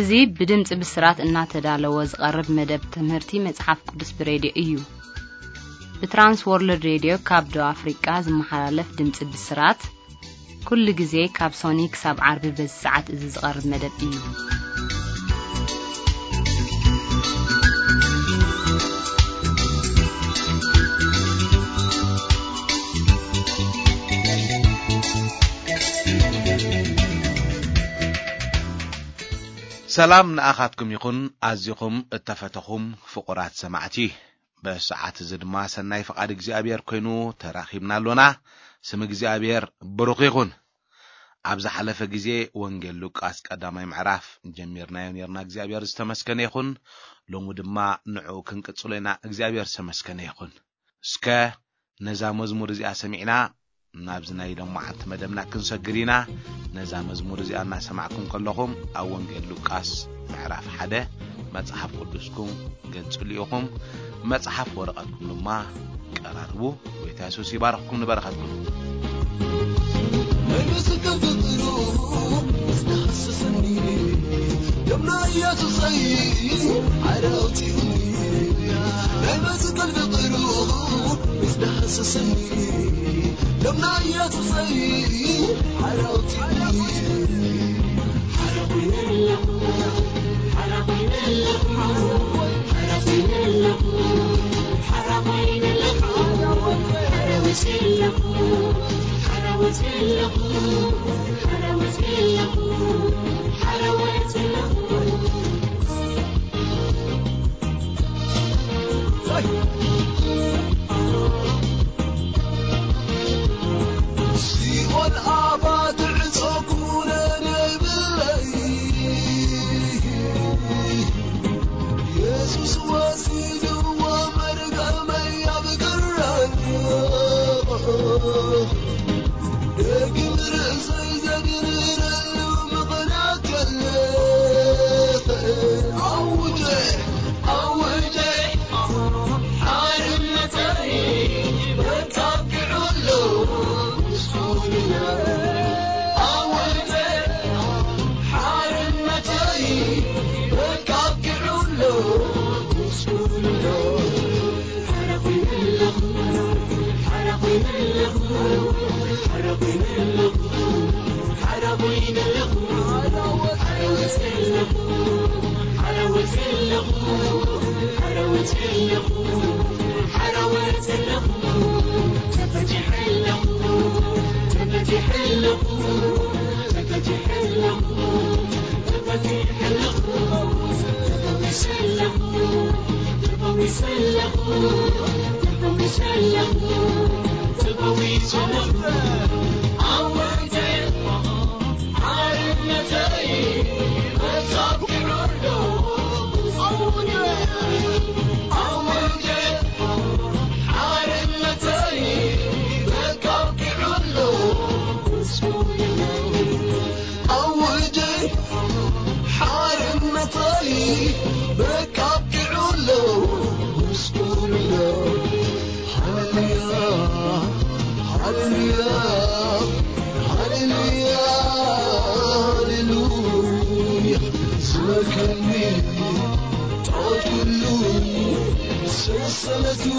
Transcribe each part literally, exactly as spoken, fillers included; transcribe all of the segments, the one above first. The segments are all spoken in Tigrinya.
እዙي بدمጽ بسرات እናተዳለወ ዝቀርብ መደብ ትምህርቲ መጽሐፍ ቅዱስ ብሬዲዮ እዩ በትራንስ ወርልድ ሬዲዮ ካብ ዶ አፍሪካ ዝመሓላለፍ ድምጽ ብስራት ኩሉ ጊዜ ካብ ሶኒክ ሳብ ዓርቢ በሰዓት እዚ ዝቀርብ መደብ እዩ سلام نأخذكم يكون أزيكم اتفتخم فقرات سمعتي بساعات زد ما سناي فقاد اجزابير كوينو تراخيبنا لنا سم اجزابير بروقيقون عبز حلف جزي وانجل لوكاس قدامي معراف جميرنا يونيرنا اجزابير استمسكن يكون لو دما نعو كنقصلنا اجزابير سمسكن يكون اسكا نزا مزمور زي سمعنا نابزنا يدم عت مدمنا كنسغرينا نزا مزمور زي انا سمعكم كلكم او وانجل لوقاس معراف حدا مصحف قدسكم قنصليكم مصحف ورقتكم لما قراربو ويتاسوس يبارككم نبركاتكم نمسكم تطلو استحسسني يمنا يتصي عراوتي نمسكم تطلو استحسسني يمنا يتصي عراوتي حرقين لكم حرقين لكم حرقين لكم حرقين لكم حرقين لكم حرقين لكم حرقين لكم حرقين لكم سيون آباد عزوكون يسوس واسيد ومرقم يبقرن يقم رأسي زقرر المغناك أوجه أوجه حارمتي بتابع له سكوننا أوجه حارمتي بتابع له سكوننا حرقين له حرقين له حرقين له حرقين له حروت له حروت له حروت له حروت له تفتح له تفتح له تفتح له تفتح له تفويس له تفويس له تفويس له تفويس له أوجه حارمتي بتابع له أوجه أوجه حارمتي بتابع له سكوننا أوجه حارمتي بتابع له سكوننا هللويا هللويا هللويا هللويا سمكني تعود كله سلسلته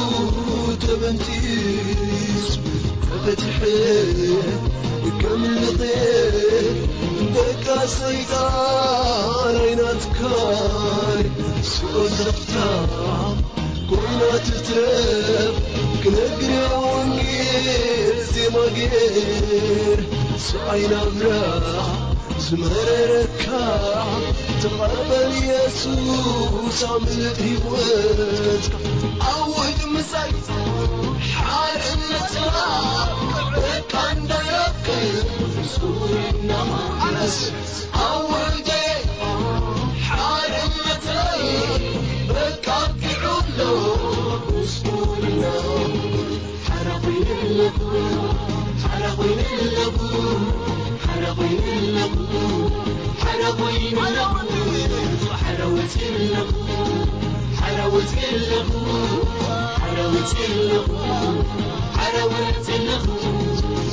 تبنتيس فتحي كمل طير بكا سيطان عيناتك سؤال زفتان كوينات تترف كنقري ونقير زي ما قير سعينا برا زمرركا تقبل يسوس عملت هيوتك عود مساي حال النتنا كان دايك سورنا أنس أول جاي حال النتاي بكاب له سورنا حرقين لكم حرقين لكم حرقين لكم حرقين لكم حروت لكم حروت لكم حروت لكم حروت لكم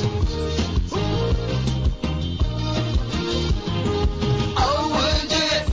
أول جاي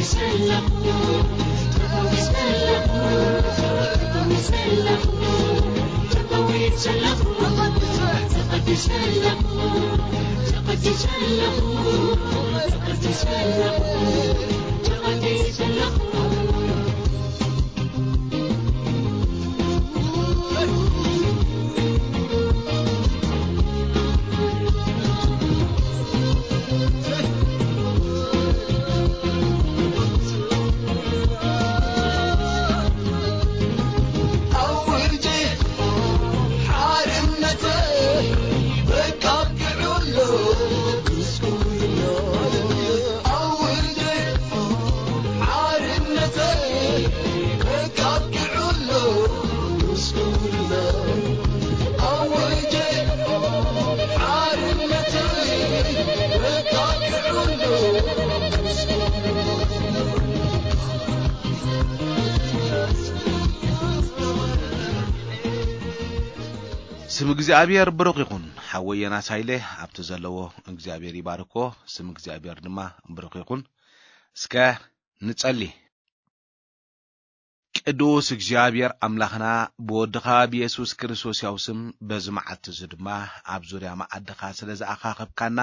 ስም እግዚአብሔር ብሩክ ይሁን ሐወየና ሳይለ አብተ ዘለዎ እግዚአብሔር ይባርኮ ስም እግዚአብሔር ድማ ብሩክ ይሁን እስከ ንጸሊ ቅዱስ እግዚአብሔር አምላኽና በወድኻ በኢየሱስ ክርስቶስ ያው ስም በዝማዓት ዝድማ አብ ዙሪያ ማዕድኻ ስለዛአኻኽብካና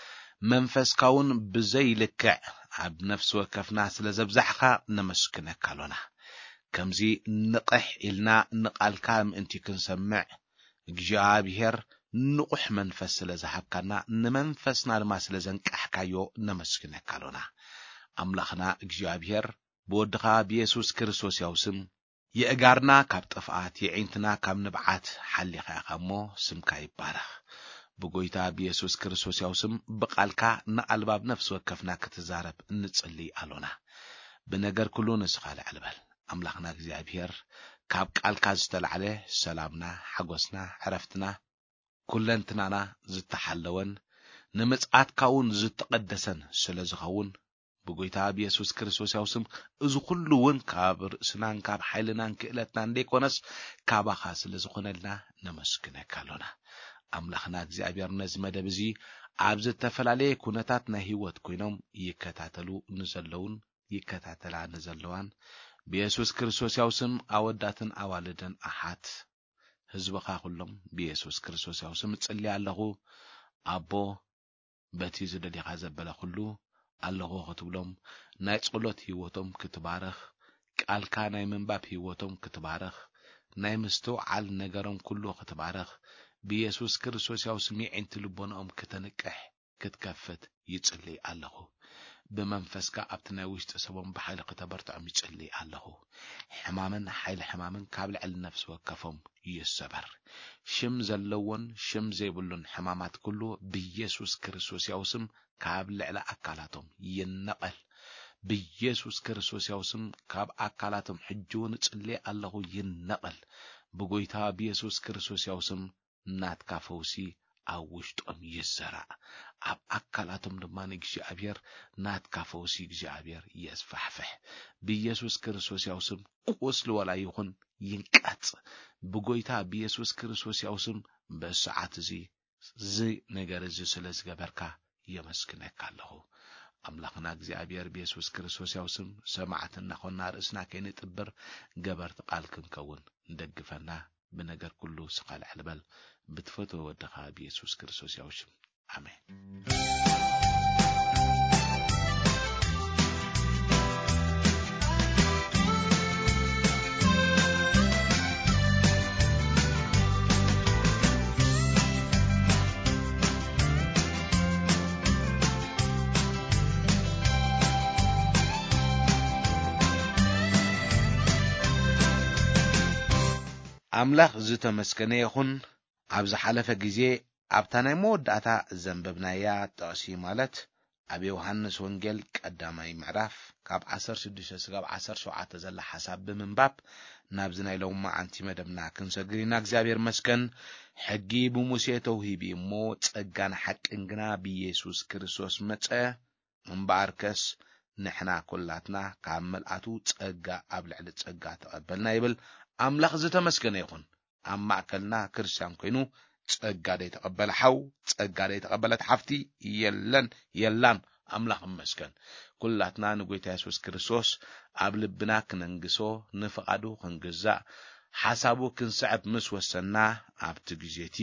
መንፈስካውን ብዘይልክዕ አብ ነፍስ ወከፍና ስለዘብዛሕኻ ነመስክነካ አሎና ከምዚ ንቕሕ ኢልና ንቃልካ ምእንቲ ክንሰምዕ እግዚአብሔር ንቁሕ መንፈስ ስለዝሃብካና ንመንፈስና ድማ ስለዘንቃሕካዮ ነመስክነካ አሎና አምላኽና እግዚአብሔር በወድኻ በኢየሱስ ክርስቶስ ያው ስም የእጋርና ካብ ጥፍአት የዒንትና ካብ ንብዓት ሓሊኻ ያኸሞ ስምካ ይባረኽ በጎይታ በኢየሱስ ክርስቶስ ያው ስም በቃልካ ንአልባብ ነፍስ ወከፍና ክትዛረብ እንጽልይ አሎና በነገር ኩሉ ንስኻለ ዓልበል አምላኽና እግዚአብሔር ካብ ቃልካ ዝተልዓለ ሰላምና ሓጎስና ዕረፍትና ኩለንትናና ዝተሓለወን ንምጽአትካውን ዝተቀደሰን ስለዝኸውን በጎይታ በኢየሱስ ክርስቶስ ያው ስም እዚ ሁሉ ውን ካብ ርእስናን ካብ ኃይልናን ክእለትናን እንደይኮነስ ካባኻ ስለዝኾነልና ነመስክነካ አሎና አምላኽና እግዚአብሔር ነዚ መደብ እዚ ኣብ ዝተፈላለየ ኩነታት ናይ ህይወት ኮይኖም ይከታተሉ ንዘለውን ይከታተላ ንዘለዋን በኢየሱስ ክርስቶስ ያው ስም አወዳትን አዋልደን አሓት ህዝብኻ ሁሉም በኢየሱስ ክርስቶስ ያው ስም ጽልይ ኣለኹ አቦ በቲ ዝደሊኻ ዘበለ ሁሉ ኣለኹ ክትብሎም ናይ ጸሎት ህይወቶም ክትባረኽ ቃልካ ናይ መንባብ ህይወቶም ክትባረኽ ናይ ምስተውዓል ነገሮም ኩሉ ክትባረኽ በኢየሱስ ክርስቶስ ያው ስም ይዕንቲ ልቦናኦም ከተንቅሕ ክትከፍት ይጽልይ ኣለኹ በመንፈስካ ኣብትናይ ውሽጥ ሰቦም በኃይል ከተበርታኦም ይጽልይ ኣለኹ ሕማምን ኃይል ሕማምን ካብ ልዕል ነፍስ ወከፎም ይሰበር ሽም ዘለውን ሽም ዘይብሉን ሕማማት ኩሉ በኢየሱስ ክርስቶስ ያው ስም ካብ ልዕል አካላቶም ይነቀል በኢየሱስ ክርስቶስ ያው ስም ካብ አካላቶም ሕጅውን ጽልይ ኣለኹ ይነቀል በጎይታ በኢየሱስ ክርስቶስ ያው ስም ናትካ ፈውሲ ኣብ ውሽጦም ይዘራእ ኣብ አካላቶም ድማ እግዚአብሔር ናትካ ፈውሲ እግዚአብሔር ይስፋሕፍሕ በኢየሱስ ክርስቶስ ያው ስም ቁስል ወላ ይኹን ይንቀጽ በጎይታ በኢየሱስ ክርስቶስ ያው ስም በሰዓት እዚ ዚ ነገር እዚ ስለዝገበርካ የመስክነካ ኣለኹ አምላኽና እግዚአብሔር በኢየሱስ ክርስቶስ ያው ስም ሰማዕትና ኾና ርእስና ከይንጥብር ገበርት ቃል ክንከውን እንደግፈና በነገር ኩሉ ስኻል ዕልበል بتفتو ودخا بيسوس كريستوس يوشم آمين أملاخ زيتا مسكني يخون عبز حلفة جزء أبتناي مودعتا زنببنايا تأسي مالت أبي يوحنس ونجل قدامي معرف كاب عشر سدش سقاب عشر شعات زل حساب بمن باب نابزنا لو ما أنتي مدمنا كنسجرينا جزابير مسكن حجي بموسى توهيبي موت أجان حق إنجنا بيسوس كريستوس متى من باركس نحنا كلاتنا كامل أتو تأجا قبل على تأجا تقبلنا يبل أملاخ زيتا مسكن يكون أما أكلنا كرسيان كينو تأجا دي تقبل حو تأجا دي تقبلت حفتي يلن يلن أملاخ مسكن ኩላትና ንጎይታ ኢየሱስ ክርስቶስ ኣብ ልብና ክነንግሶ ንፍቃዱ ክንግዛእ ሓሳቡ ክንስዕብ ምስ ወሰና ኣብቲ ግዜቲ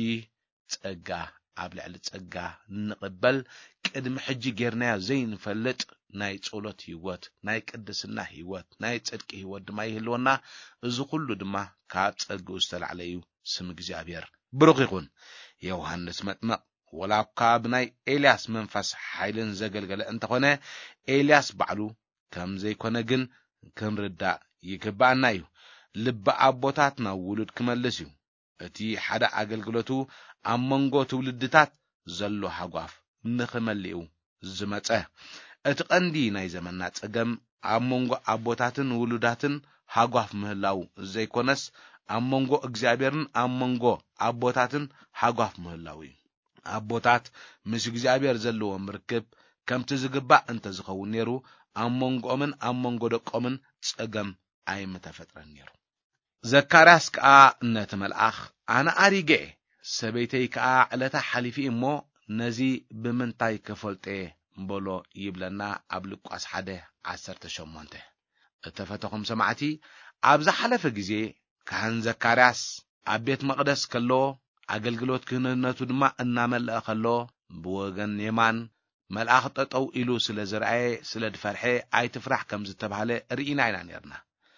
ጸጋ ኣብ ልዕሊ ጸጋ ንቕበል ቅድሚ ሕጂ ጌርናዮ ዘይንፈልጥ ናይ ጸሎት ህይወት ናይ ቅድስና ህይወት ናይ ጽድቂ ህይወት ድማ ይህልወና እዚ ኩሉ ድማ ካብ ጸጋኡ ዝተላዕለ እዩ ስም እግዚአብሔር ብሩኽ ይኹን ዮሐንስ መጥምቅ ወላካ ብናይ ኤልያስ መንፈስ ሓይልን ዘገልገለ እንተኾነ ኤልያስ ባዕሉ ከም ዘይኮነ ግን ክንርዳእ ይግባአና እዩ ልብ ኣቦታት ናብ ውሉድ ክመልስ እዩ እቲ ሓደ ኣገልግሎቱ ኣብ መንጎ ትውልድታት ዘሎ ሓጓፍ ንኽመልኡ ዝመጸ እቲ ቀንዲ ናይ ዘመንና ጸገም ኣብ መንጎ ኣቦታትን ውሉዳትን ሓጓፍ ምህላው ዘይኮነስ ኣብ መንጎ እግዚአብሔርን ኣብ መንጎ ኣቦታትን ሓጓፍ ምህላው እዩ ኣቦታት ምስ እግዚአብሔር ዘለዎም ርክብ ከምቲ ዝግባእ እንተ ዝኸውን ነይሩ ኣብ መንጎምን ኣብ መንጎ ደቆምን ጸገም ኣይምተፈጥረን ነይሩ ዘካርያስ ከዓ ነቲ መልኣኽ ኣነ ኣሪጌ ሰበይተይ ከዓ ዕለታ ሓሊፊ እሞ ነዚ ብምንታይ ክፈልጤ በሎ ይብለና ኣብ ሉቃስ ሓደ ዓሰርተ ሸሞንተ እተፈተኹም ሰማዕቲ ኣብ ዝሓለፈ ግዜ ካህን ዘካርያስ ኣብ ቤት መቅደስ ከሎ ኣገልግሎት ክህነቱ ድማ እናመልአ ከሎ ብወገን የማን መልኣኽ ጠጠው ኢሉ ስለ ዝረአየ ስለ ድፈርሐ ኣይትፍራሕ ከም ዝተባሃለ ርኢና ኢና ነርና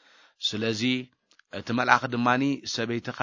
ስለዚ እቲ መልኣኽ ድማኒ ሰበይትኻ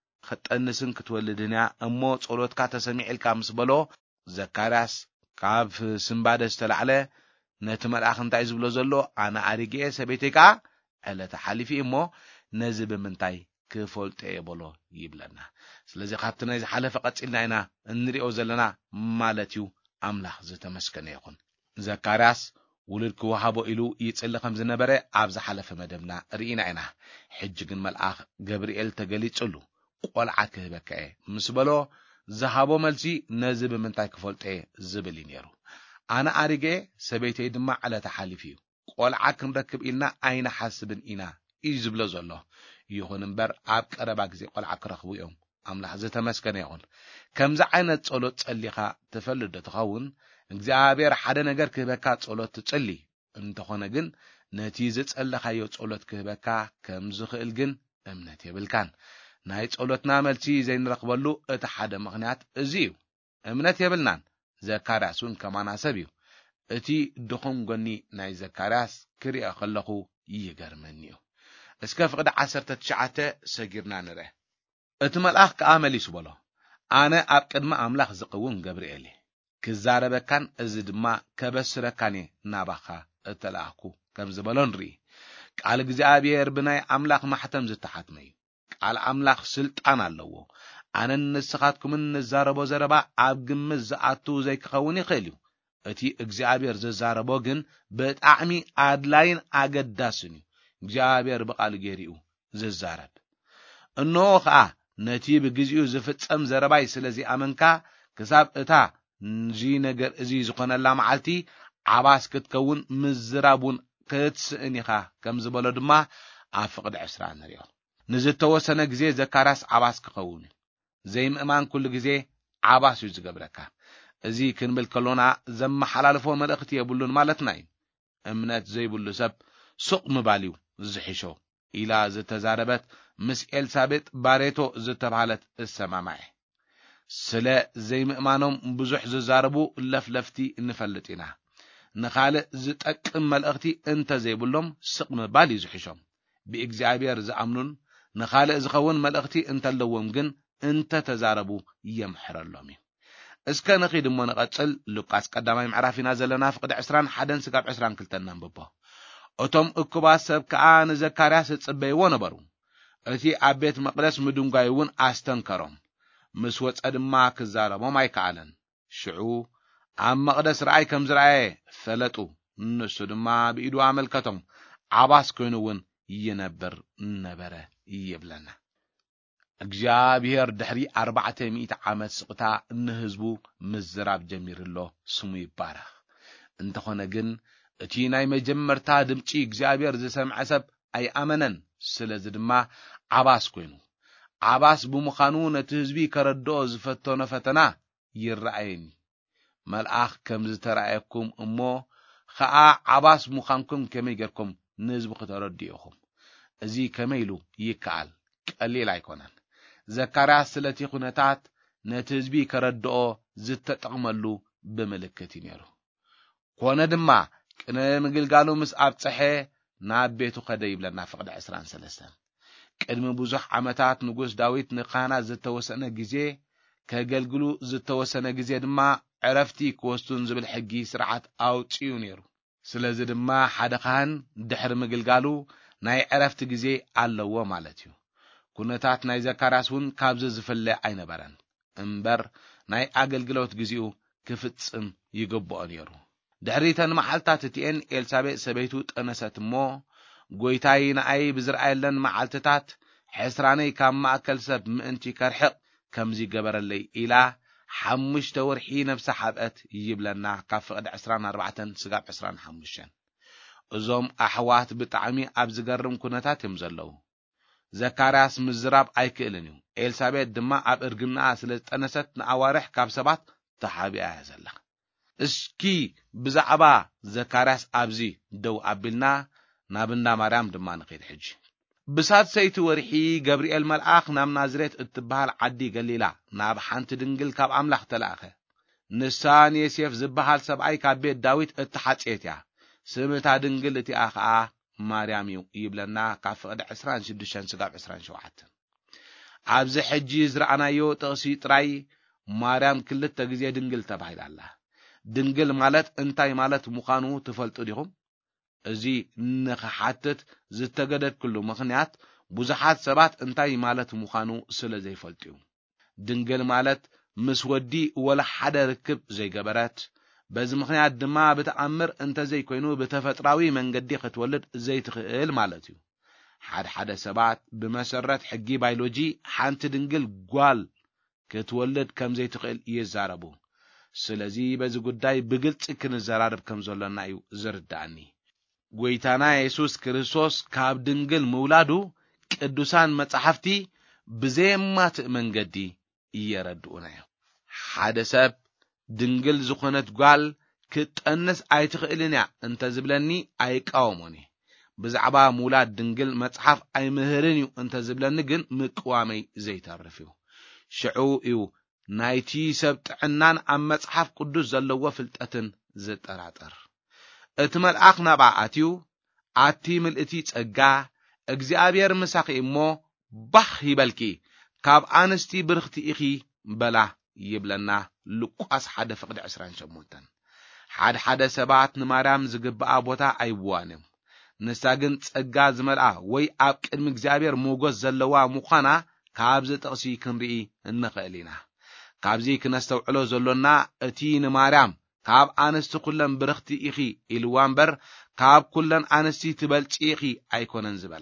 ክጠንስን ክትወልድን እሞ ጸሎትካ ተሰሚዕልካ ምስ በሎ ዘካርያስ ካብ ስምባደ ዝተላዕለ ነቲ መልኣኽ እንታይ ዝብሎ ዘሎ ኣነ ኣሪጌ ሰበይተይ ከዓ ዕለተ ሓሊፊ እሞ ነዚ ብምንታይ ክፈልጤ በሎ ይብለና ስለዚ ካብቲ ናይ ዝሓለፈ ቀፂልና ኢና እንሪኦ ዘለና ማለት እዩ ኣምላኽ ዝተመስገነ ይኹን ዘካርያስ ውሉድ ክወሃቦ ኢሉ ይጽሊ ከም ዝነበረ ኣብ ዝሓለፈ መደብና ርኢና ኢና ሕጂ ግን መልኣኽ ገብርኤል ተገሊጹሉ ቆልዓ ክህበከ ምስ በሎ ዝሃቦ መልሲ ነዚ ብምንታይ ክፈልጤ ዝብል ነይሩ ኣነ ኣሪጌ ሰበይተይ ድማ ዕለተ ሓሊፍ እዩ ቆልዓ ክንረክብ ኢልና ኣይና ሓስብን ኢና እዩ ዝብሎ ዘሎ ይኹን እምበር ኣብ ቀረባ ግዜ ቆልዓ ክረኽቡ እዮም ኣምላኽ ዝተመስገነ ይኹን ከምዚ ዓይነት ጸሎት ጸሊኻ ትፈልጥ ትኸውን እግዚአብሔር ሓደ ነገር ክህበካ ጸሎት ትጸሊ እንተኾነ ግን ነቲ ዝጸለኻዮ ጸሎት ክህበካ ከም ዝኽእል ግን እምነት የብልካን ናይ ጸሎትና መልሲ ዘይንረኽበሉ እቲ ሓደ ምኽንያት እዚ እዩ እምነት የብልናን ዘካርያስን ከማና ሰብ እዩ እቲ ድኹም ጎኒ ናይ ዘካርያስ ክሪኦ ከለኹ ይገርመኒ እዩ እስከ ፍቅዲ ዓሰርተ ትሽዓተ ሰጊርና ንረ እቲ መልኣኽ ከዓ መሊሱ በሎ ኣነ ኣብ ቅድመ ኣምላኽ ዝቅውን ገብርኤል ክዛረበካን እዚ ድማ ከበስረካን ናባኻ እተላኣኩ ከም ዝበሎ ንርኢ ቃል እግዚአብሔር ብናይ ኣምላኽ ማሕተም ዝተሓትመ እዩ ቃል ኣምላኽ ስልጣን ኣለዎ ኣነ ንስኻትኩምን ንዛረቦ ዘረባ ኣብ ግምት ዝኣቱ ዘይክኸውን ይኽእል እዩ እቲ እግዚአብሔር ዝዛረቦ ግን ብጣዕሚ ኣድላይን ኣገዳስን እዩ እግዚአብሔር ብቃል ገይሩ ዝዛረብ እነሆ ከዓ ነቲ ብግዚኡ ዝፍጸም ዘረባይ ስለዚ ኣመንካ ክሳብ እታ ንዚ ነገር እዚ ዝኾነላ መዓልቲ ዓባስ ክትከውን ምዝራቡን ክትስእን ኢኻ ከም ዝበሎ ድማ ኣብ ፍቅዲ ዕስራ ንሪኦ ንዝተወሰነ ግዜ ዘካርያስ ዓባስ ክኸውን ዘይምእማን ኩሉ ግዜ ዓባስ እዩ ዝገብረካ እዚ ክንብል ከሎና ዘመሓላልፎ መልእኽቲ የብሉን ማለትና እዩ እምነት ዘይብሉ ሰብ ሱቕ ምባል እዩ ዝሕሾ ኢላ ዝተዛረበት ምስ ኤልሳቤጥ ባሬቶ ዝተባሃለት እሰማማዕ ስለ ዘይምእማኖም ብዙሕ ዝዛረቡ ለፍለፍቲ እንፈልጥ ኢና ንኻልእ ዝጠቅም መልእኽቲ እንተ ዘይብሎም ሱቕ ምባል እዩ ዝሕሾም ብእግዚአብሔር ዝኣምኑን ንኻልእ ዝኸውን መልእኽቲ እንተለዎም ግን እንተ ተዛረቡ የምሕረሎም እዩ እስከ ንኺድ እሞ ንቐጽል ሉቃስ ቀዳማይ ምዕራፍ ኢና ዘለና ፍቅዲ ዕስራን ሓደን ስጋብ ዕስራን ክልተን ነንብቦ እቶም እኩባት ሰብ ከዓ ንዘካርያስ ጽበይዎ ነበሩ እቲ ኣብ ቤት መቅደስ ምድንጓይ እውን ኣስተንከሮም ምስ ወፀ ድማ ክዛረቦም ኣይከኣለን ሽዑ ኣብ መቅደስ ረኣይ ከም ዝረኣየ ፈለጡ ንሱ ድማ ብኢዱ ኣመልከቶም ዓባስ ኮይኑ እውን ይነብር ነበረ ይብለና እግዚአብሔር ድሕሪ ኣርባዕተ ሚእቲ ዓመት ስቕታ ንህዝቡ ምዝራብ ጀሚርሎ ስሙ ይባረኽ እንተኾነ ግን እቲ ናይ መጀመርታ ድምጪ እግዚአብሔር ዝሰምዐ ሰብ ኣይኣመነን ስለዚ ድማ ዓባስ ኮይኑ ዓባስ ብምዃኑ ነቲ ህዝቢ ከረድኦ ዝፈተኖ ፈተና ይረኣየኒ መልኣኽ ከም ዝተራእየኩም እሞ خا عباس مخانكم كمي جركم نزب خترديهم ازي كميلو يكال قليل ايكونن زكرياس سلتي خنتات نتزبي كردو زتطقملو بملكت ينيرو كونه دما كن مغلغالو مس ابصحه ناب بيتو خده يبلنا فقد عشرين ثلاثة قدم بوزح عمتات نغوس داويت نقانا زتوسنه غزي كغلغلو زتوسنه غزي دما عرفتي كوستون زبل حقي سرعت اوطيو نيرو سلازي دما حدا خان دحر مغلغالو ناي عرفت غزي الله مالتيو كونتات ناي زكرياسون كابز زفله اينبرن امبر ناي اغلغلوت غزيو كفصم يغبو نيرو دحريتن محلتات تيان ኤልሳቤጥ ሰበይቱ ጠነሰትሞ ጎይታይና አይ ብዝርአየለን ማዓልተታት ሕስራነይ ካብ ማእከል ሰብ ምእንቲ ከርሕቅ ከምዚ ገበረለይ ኢላ ሓሙሽተ ወርሒ ነፍሳ ሓብአት ይብለና ካብ ፍቅድ عشرين أربعة ስጋብ عشرين خمسة እዞም ኣሕዋት ብጣዕሚ ኣብ ዝገርም ኩነታት እዮም ዘለው ዘካርያስ ምዝራብ ኣይክእልን እዩ ኤልሳቤጥ ድማ ኣብ እርግና ስለ ጠነሰት ንኣዋርሕ ካብ ሰባት ተሓቢያ ዘላ እስኪ ብዛዕባ ዘካርያስ ኣብዚ ደው ኣቢልና ናብና ማርያም ድማ ንኸይድ ሕጂ ብሳት ሰይቲ ወርሒ ገብርኤል መልአኽ ናብ ናዝሬት እትበሃል ዓዲ ገሊላ ናብ ሓንቲ ድንግል ካብ ኣምላኽ ተላእኸ ንሳን ዮሴፍ ዝበሃል ሰብኣይ ካብ ቤት ዳዊት እትሓጽየት እያ ስምታ ድንግል እቲኣ ከዓ ማርያም እዩ ይብለና ካብ ፍቅዲ عشرين وستة ስጋብ عشرين وسبعة ኣብዚ ሕጂ ዝረኣናዮ ጥቕሲ ጥራይ ማርያም ክልተ ግዜ ድንግል ተባሂላ ኣላ ድንግል ማለት እንታይ ማለት ምዃኑ ትፈልጡ ዲኹም እዚ ንኽሓትት ዝተገደድ ኩሉ ምኽንያት ብዙሓት ሰባት እንታይ ማለት ምዃኑ ስለ ዘይፈልጡ ድንግል ማለት ምስ ወዲ ወላ ሓደ ርክብ ዘይገበረት በዚ ምኽንያት ድማ ብተኣምር እንተ ዘይኮይኑ ብተፈጥራዊ መንገዲ ክትወልድ ዘይትኽእል ማለት እዩ ሓደ ሓደ ሰባት ብመሰረት ሕጊ ባዮሎጂ ሓንቲ ድንግል ጓል ክትወልድ ከም ዘይትኽእል ይዛረቡ ስለዚ በዚ ጉዳይ ብግልጽ ክንዘራረብ ከም ዘለና እዩ ዝርዳእኒ ጎይታና ኢየሱስ ክርስቶስ ካብ ድንግል ምውላዱ ቅዱሳን መጻሕፍቲ ብዘየማት መንገዲ ይረድኡና ሓደ ሰብ ድንግል ዝኾነት ጓል ክትጠንስ ኣይትኽእልን እያ እንተ ዝብለኒ ኣይቃወሞኒ ብዛዕባ ምውላድ ድንግል መጽሓፍ ኣይምህርን እዩ እንተ ዝብለኒ ግን ምቅዋመይ ዘይተርፍ እዩ ሽዑ እዩ ናይቲ ሰብ ጥዕናን ኣብ መጽሓፍ ቅዱስ ዘለዎ ፍልጠትን ዝጠራጠር እቲ መልአኽ ናብኣ ኣትዩ ኣቲ ምልእቲ ጸጋ እግዚአብሔር ምሳኺ እሞ ባህ ይበልኪ ካብ ኣንስቲ ብርኽቲ ኢኺ በላ ይብለና ሉቃስ ሓደ ፍቅዲ عشرين وثمانية ሓደ ሓደ ሰባት ንማርያም ዝግብኣ ቦታ ኣይዋንም ንሳ ግን ጸጋ ዝመልኣ ወይ ኣብ ቅድሚ እግዚአብሔር ሞገስ ዘለዋ ምዃና ካብዚ ጥቕሲ ክንርኢ እንኽእል ኢና ካብዚ ክነስተውዕሎ ዘሎና እቲ ንማርያም ካብ ኣንስቲ ኩለን ብርኽቲ ኢኺ ኢልዋ እምበር ካብ ኩለን ኣንስቲ ትበልጪ ኢኺ ኣይኮነን ዝበላ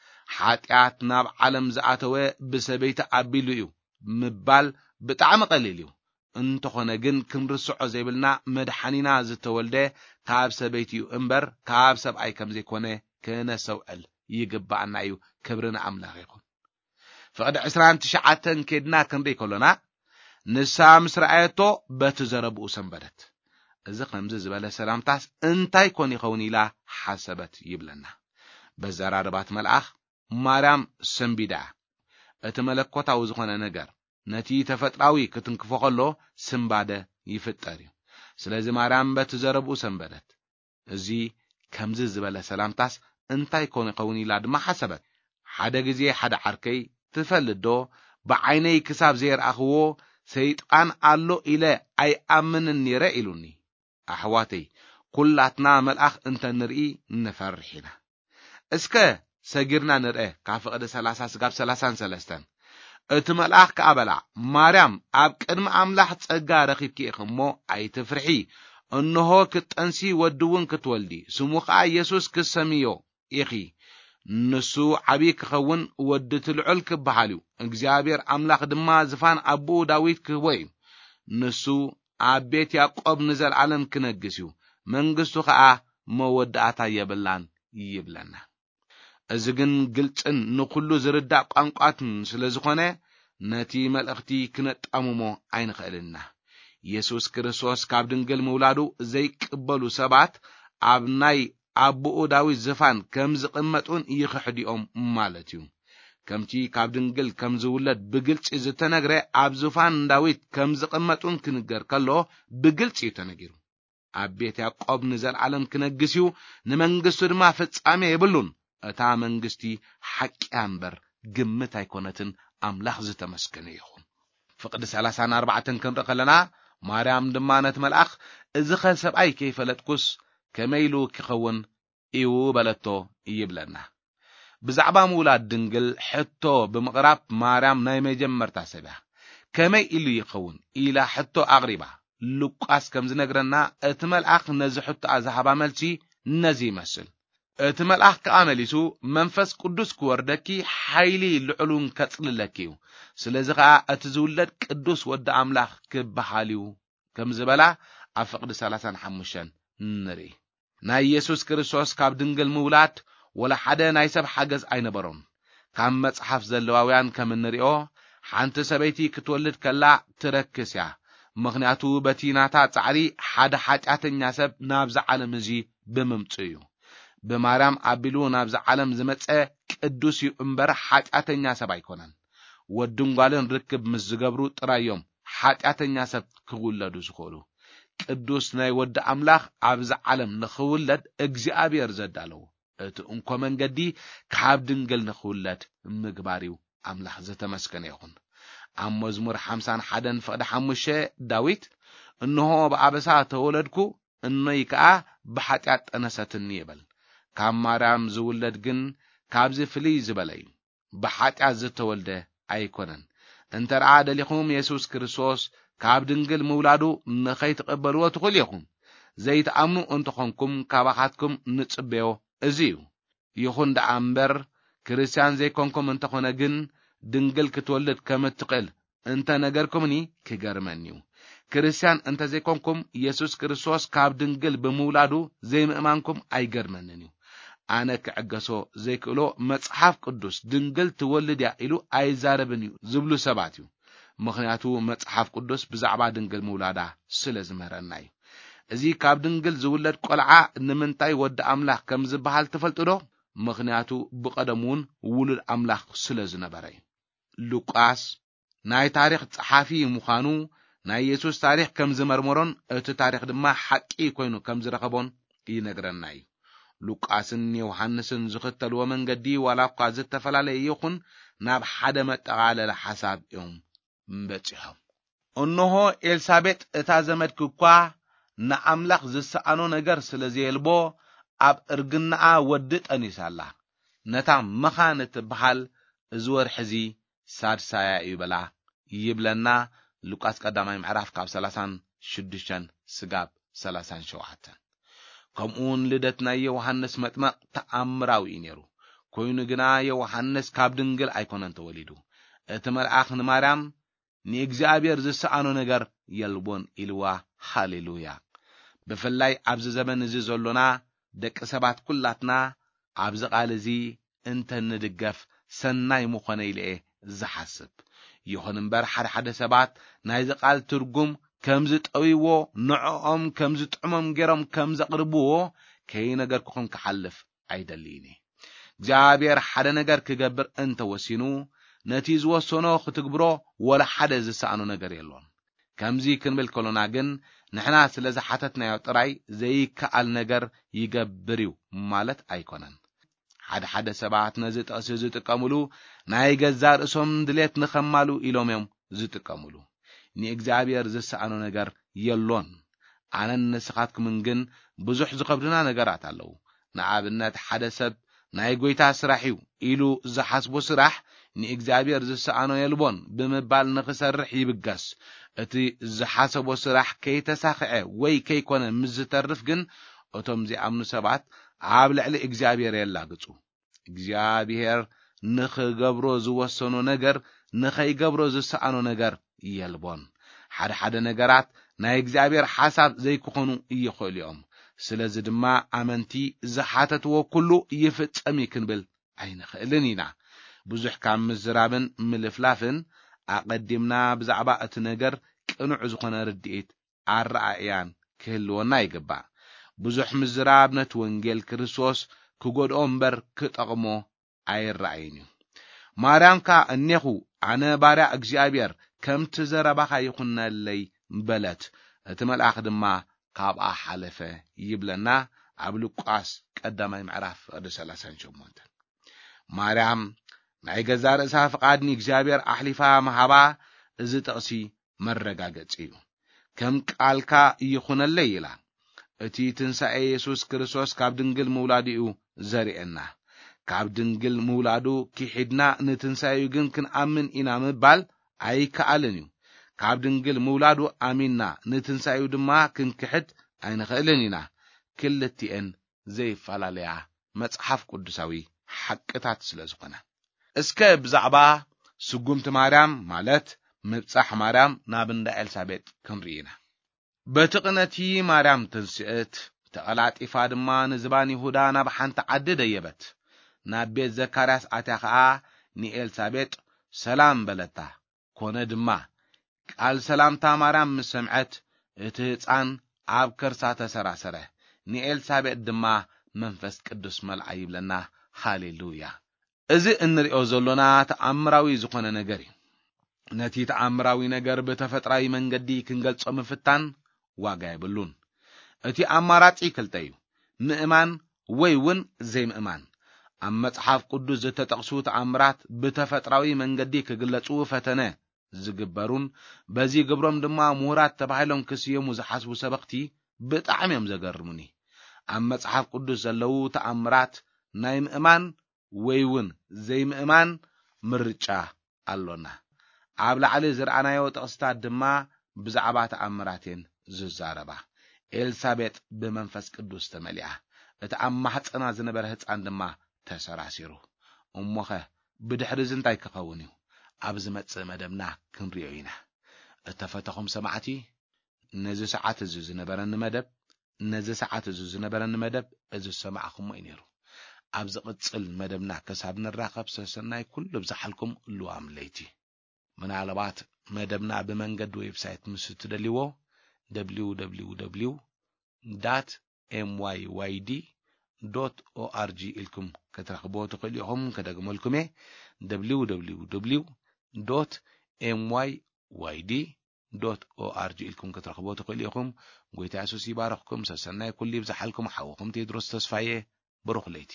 ሓጢኣት ናብ ዓለም ዝኣተወ ብሰበይቲ ኣቢሉ እዩ ምባል ብጣዕሚ ቀሊል እዩ እንተኾነ ግን ክንርስዖ ዘይብልና መድሓኒና ዝተወልደ ካብ ሰበይቲ እዩ እምበር ካብ ሰብኣይ ከም ዘይኮነ ክነሰውዕል ይግባአና እዩ ክብርና ኣምላኽ ይኹን ፍቅዲ عشرين وتسعة ከድና ክንርኢ ከሎና ንሳ ምስ ረኣየቶ በቲ ዘረብኡ ሰንበደት እዚ ከምዚ ዝበለ ሰላምታስ እንታይ ኮን ይኸውን ኢላ ሓሰበት ይብለና በዘራርባት መልአኽ ማርያም ሰንቢዳ እቲ መለኮታዊ ዝኾነ ነገር ነቲ ተፈጥራዊ ክትንክፎ ከሎ ስምባደ ይፍጠር እዩ ስለዚ ማርያም በቲ ዘረብኡ ሰንበደት እዚ ከምዚ ዝበለ ሰላምታስ እንታይ ኮን ይኸውን ኢላ ድማ ሓሰበት ሓደ ግዜ ሓደ ዓርከይ ትፈልዶ ብዓይነይ ክሳብ ዘይርኣኽዎ ሰይጣን ኣሎ ኢለ ኣይ ኣምንን ነይረ ኢሉኒ ኣሕዋተይ ኩላትና መልአኽ እንተ ንርኢ ንፈርሒና እስከ ሰጊርና ንርአ ካብ ፍቅዲ ثلاثين ስጋብ ثلاثين وثلاثة እቲ መልአኽ ከኣበላ ማርያም ኣብ ቅድሚ ኣምላኽ ጸጋ ረኺብኪ ኢኽሞ ኣይትፍርሒ እንሆ ክትጠንሲ ወድውን ክትወልዲ ስሙ ከዓ ኢየሱስ ክሰምዮ ኢኺ ንሱ ዓቢ ክኸውን ወዲ ትልዑል ክበሃል እዩ እግዚአብሔር ኣምላኽ ድማ ዝፋን ኣቦኡ ዳዊት ክህቦ እዩ ንሱ ኣብ ቤት ያዕቆብ ንዘለዓለም ክነግስ እዩ መንግስቱ ከዓ መወዳእታ የብላን ይብለና እዚ ግን ግልጽን ንኹሉ ዝርዳእ ቋንቋትን ስለ ዝኾነ ነቲ መልእኽቲ ክነጣምሞ ኣይንኽእልና ኢየሱስ ክርስቶስ ካብ ድንግል ምውላዱ ዘይቅበሉ ሰባት أبناي أبو داويد زفان كم زقمتون يخحديهم مالتيو كمتي كاب دنجل كم زولد بقلت إذا تنقرأ أب زفان داويد كم زقمتون كنقر كله بقلت يتنقروا أبيت يعقوب نزل عالم كنقسيو نمنقسو دما فتصامي يبلون أتا منقستي حق أمبر قمت هيكونتن أملاخ زتمسكن يخون فقد سلاسان أربعة كنرق لنا ماريام دمانة ملأخ إذا خل سبعي كيف لتكس كميلو كخون إيو بلتو يبلنا بزعبا مولاد دنجل حتو بمقراب ماريام نايمي جمرتا سبح كمي إلو يخون إلى حتو أغربا لقاس كم زنقرنا اتمال أخ نزي حتو أزحبا ملتي نزي مسل اتمال أخ كامليسو منفس قدس كوردكي حيلي العلوم كتل لكيو سلازقا اتزولد قدس ود أملاخ كبحاليو كم زبلا أفقد سلاسان حموشان نري ناي يسوس كريستوس كاب دنجل مولاد ولا حدا نايسب حاجز أين برون كم مصحف زلواويان كم نريو حانت سبيتي كتولد كلا تركسيا مغنياتو بتيناتا تعري حدا حاجاتن سب نابز عالم زي بممصيو بمارام أبيلو نابز عالم زمص قدوس يمبر حاجاتن سب ايكونن ودنغالن ركب مزغبرو طرايوم حاجاتن سب كولدو زخولو قدوس ناي ود املاخ ابز عالم نخولد اغزيابير زدالو ات انكو منغدي كاب دنگل نخولد مغباريو املاخ زتمسكن يكون عم مزمور حمسان حدن فقد حمشه داويت انه بأبسا تولدكو انه يكا بحاتيات انستن يبل كام مارام زولد جن كابز فلي زبلي بحاتيات زتولده ايكونن انت رعاد لكم يسوس كريستوس كاب دنجل مولادو نخي تقبلوا تقول يكم زي تأمنوا انتخونكم كابخاتكم نتصبيو ازيو يخون دا امبر كريستيان زي كونكم انتخونا جن دنجل كتولد كمتقل انت نجركمني كجرمنيو كريستيان انت زي كونكم يسوس كريستوس كاب دنجل بمولادو زي مأمانكم اي جرمننيو انا كعقسو زي كلو مصحف قدوس دنجل تولد يا إلو اي زاربنيو زبلو سباتيو مخنياتو مصحف قدوس بزعبا دنجل مولادا سلازمهرناي ازي كاب دنجل زولد قلعا نمنتاي ود املاح كم زبحال تفلطدو مخنياتو بقدمون ولد املاح سلازنبري لوقاس ناي تاريخ صحافي مخانو ناي يسوس تاريخ كم زمرمرون ات تاريخ دما حقي كوينو كم زرخبون ينغرناي لوقاسن يوحنسن زختلو منغدي ولا قاز تفلالي يخون ناب حدا متقالل حساب يوم مبصحهم انه ኤልሳቤጥ እታ ዘመድክኳ ንአምላኽ ዝሰአኖ ነገር ስለዘየልቦ ኣብ እርግናኣ ወድ ጠኒሳላ ነታ መኻነት በሃል ዝወር ሕዚ ሳድሳያ ይበላ ይብለና ሉቃስ ቀዳማይ ምዕራፍ ካብ ሰላሳን ሽዱሽተን ስጋብ ሰላሳን ሸውዓተ ከምኡን ልደትና ዮሐንስ መጥመቅ ተአምራዊ ነይሩ ኮይኑ ግና ዮሐንስ ካብ ድንግል ኣይኮነን ተወሊዱ እቲ መልአኽ ንማርያም ንእግዚአብሔር ዝሰአኖ ነገር የልቦን ኢልዋ ሃሌሉያ በፈላይ ኣብዚ ዘመን እዚ ዘሎና ደቂ ሰባት ኩላትና ኣብዚ ቃል እዚ እንተ ንድገፍ ሰናይ ምኾነ ኢለ ዝሓስብ ይኹን እምበር ሓደ ሓደ ሰባት ናይ ቃል ትርጉም ከምዝ ጠዊዎ ንዖም ከምዝ ጥዕሞም ገሮም ከምዝ ቅርብዎ ከይ ነገር ክኾን ክሓልፍ አይደሊኒ እግዚአብሔር ሓደ ነገር ክገብር እንተ ወሲኑ ነቲ ዝወሰኖ ክትግብሮ ወላ ሓደ ዝሰአኖ ነገር የሎን ከምዚ ክንብል ከሎና ግን ንሕና ስለዚ ሓተትናዮ ጥራይ ዘይከኣል ነገር ይገብርዩ ማለት ኣይኮነን ሓደ ሓደ ሰባት ነዚ ጠቅሲ ዝጥቀሙሉ ናይ ገዛ ርእሶም ድሌት ንኸማሉ ኢሎም እዮም ዝጥቀሙሉ ንእግዚአብሔር ዝሰአኖ ነገር የሎን ኣነ ንስኻትኩም ግን ብዙሕ ዝኸብድና ነገራት ኣለው ንኣብነት ሓደ ሰብ ናይ ጎይታ ስራሕዩ ኢሉ ዝሓስቦ ስራሕ ንእግዚአብሔር ዝሰአኖ የልቦን ብምባል ንኽሰርሕ ይብጋስ እቲ ዝሓሰቦ ስራሕ ከይተሳኽዐ ወይ ከይኮነ ምዝተርፍ ግን እቶም ዝኣምኑ ሰባት ኣብ ልዕሊ እግዚአብሔር የላግጹ እግዚአብሔር ንኽገብሮ ዝወሰኖ ነገር ንኸይገብሮ ዝሰአኖ ነገር የልቦን ሓደ ሓደ ነገራት ናይ እግዚአብሔር ሓሳብ ዘይክኾኑ ይኽእሉ እዮም ስለዚ ድማ ኣመንቲ ዝሓተትዎ ኩሉ ይፍጸም ክንብል ኣይንኽእልን ኢና ብዙሕ ካብ ምዝራብን ምልፍላፍን ኣቀዲምና ብዛዕባ እቲ ነገር ቅኑዕ ዝኾነ ርድኢት ኣረኣእያን ክህልወና ይግባእ ብዙሕ ምዝራብ ነት ወንጌል ክርስቶስ ክጎድኦ እምበር ክጠቕሞ ኣይረኣይን እዩ። ማርያም ካ እኔኹ ኣነ ባርያ እግዚኣብሔር ከምቲ ዘረባኻ ይኹነለይ በለት። እቲ መልአኽ ድማ ካብኣ ሓለፈ ይብለና ኣብ ሉቃስ ቀዳማይ ምዕራፍ ሰላሳ ወሸሞንተ። ማርያም ናይ ገዛ ርእሳ ፍቃድኒ እግዚኣብሔር ኣሕሊፋ መሃባ እዚ ጥቕሲ መረጋገፂ እዩ። ከም ቃልካ ይኹነለይ ኢላ እቲ ትንሣኤ ኢየሱስ ክርስቶስ ካብ ድንግል ምውላድኡ ዘርኤና። ካብ ድንግል ምውላዱ ክሒድና ንትንሣኤኡ ግን ክንኣምን ኢና ምባል ኣይከኣልን እዩ። ካብ ድንግል ምውላዱ ኣሚንና ንትንሣኤኡ ድማ ክንክሕድ ኣይንኽእልን ኢና። ክልቲአን ዘይፈላለያ መጽሓፍ ቅዱሳዊ ሓቅታት ስለ ዝኾነ እስከ ብዛዕባ ስጉምቲ ማርያም ማለት ምብጻሕ ማርያም ናብ እንዳ ኤልሳቤጥ ክንርኢና። በትቕነቲ ማርያም ትንስእት ተቐላጢፋ ድማ ንዝባን ይሁዳ ናብ ሓንቲ ዓዲ ደየበት። ናብ ቤት ዘካርያስ ኣትያ ኸዓ ንኤልሳቤጥ ሰላም በለታ። ኮነ ድማ ቃል ሰላምታ ማርያም ምስ ሰምዐት እቲ ሕፃን ኣብ ከርሳ ተሰራሰረ። ንኤልሳቤጥ ድማ መንፈስ ቅዱስ መልአ ይብለና። ሃሌሉያ። እዚ እንሪኦ ዘሎና ተኣምራዊ ዝኾነ ነገር እዩ። ነቲ ተኣምራዊ ነገር ብተፈጥራዊ መንገዲ ክንገልጾ ምፍታን ዋጋ ይብሉን። እቲ ኣማራጺ ክልተ እዩ፣ ምእማን ወይ እውን ዘይምእማን። ኣብ መጽሓፍ ቅዱስ ዝተጠቕሱ ተኣምራት ብተፈጥራዊ መንገዲ ክግለጹ ፈተነ ዝግበሩን በዚ ግብሮም ድማ ምሁራት ተባሂሎም ክስየሙ ዝሓስቡ ሰበኽቲ ብጣዕሚ እዮም ዘገርሙኒ። ኣብ መጽሓፍ ቅዱስ ዘለዉ ተኣምራት ናይ ምእማን ወይ እውን ዘይምእማን ምርጫ ኣሎና። ኣብ ላዕሊ ዝረኣናዮ ጥቕስታት ድማ ብዛዕባ ተኣምራትን ዝዛረባ። ኤልሳቤጥ ብመንፈስ ቅዱስ ተመሊኣ፣ እቲ ኣብ ማሕፀና ዝነበረ ህፃን ድማ ተሰራሲሩ። እሞኸ ብድሕሪ እንታይ ክኸውን እዩ? ኣብ ዝመጽእ መደብና ክንሪኦ ኢና። እተፈተኹም ሰማዕቲ ነዚ ሰዓት እዚ ዝነበረኒ መደብ ነዚ ሰዓት እዚ ዝነበረኒ መደብ እዚ ሰማዕኹም እዩ ነይሩ። ኣብ ዝቕጽል መደብና ከሳብ ንራኸብ ሰሰናይ ኩሉ ብዛሓልኩም ልዋም ለይቲ። ምናልባት መደብና ብመንገዲ ዌብሳይት ምስ ትደልይዎ ደብሊው ደብሊው ደብሊው ዳት ኤም ዋይ ዋይ ዲ ዶት ኦ አር ጂ ኢልኩም ክትረኽቦ ትኽእሉ ኢኹም። ከደግመልኩም እየ ደብሊው ደብሊው ደብሊው ዶት ኤም ዋይ ዋይ ዲ ዶት ኦ አር ጂ ኢልኩም ክትረኽቦ ትኽእሉ ኢኹም። ጎይታ ኢየሱስ ይባረኽኩም። ሰሰናይ ኩሉ ብዛሓልኩም ሓውኹም ቴድሮስ ተስፋዬ ብሩኽ ለይቲ።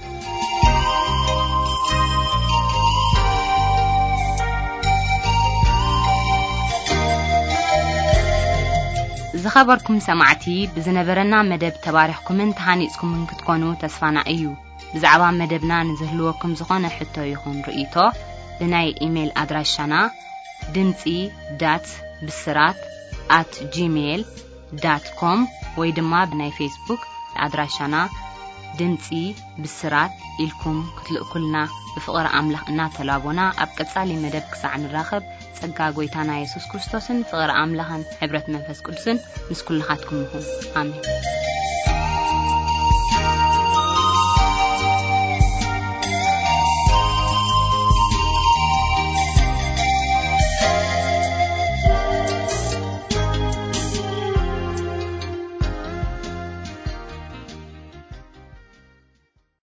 ዝኸበርኩም ሰማዕቲ ብዝነበረና መደብ ተባሪኽኩምን ተሃኒጽኩምን ክትኮኑ ተስፋና እዩ። ብዛዕባ መደብና ንዝህልወኩም ዝኾነ ሕቶ ይኹን ርእይቶ ብናይ ኢሜል ኣድራሻና ድምፂ ዳት ብስራት ኣት ጂሜል ዳት ኮም ወይ ድማ ብናይ ፌስቡክ ኣድራሻና ድምፂ ብስራት ኢልኩም ክትልእኩልና ብፍቕሪ ኣምላኽ እናተላቦና ኣብ ቀጻሊ መደብ ክሳዕ ንራኸብ ጸጋ ጎይታና ኢየሱስ ክርስቶስን ፍቕሪ ኣምላኽን ሕብረት መንፈስ ቅዱስን ምስ ኩልኻትኩም ይኹን። ኣሜን።